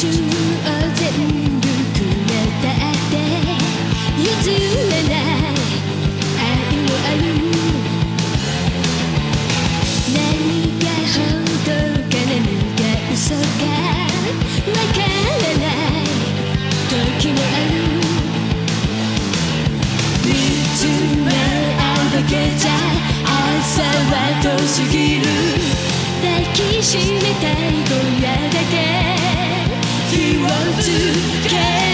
中を全部くれたって譲れない愛もある。何が本当か何が嘘かわからない時もある。見つめ合うだけじゃ朝は遠すぎる。抱きしめたい今夜だけ火をつけ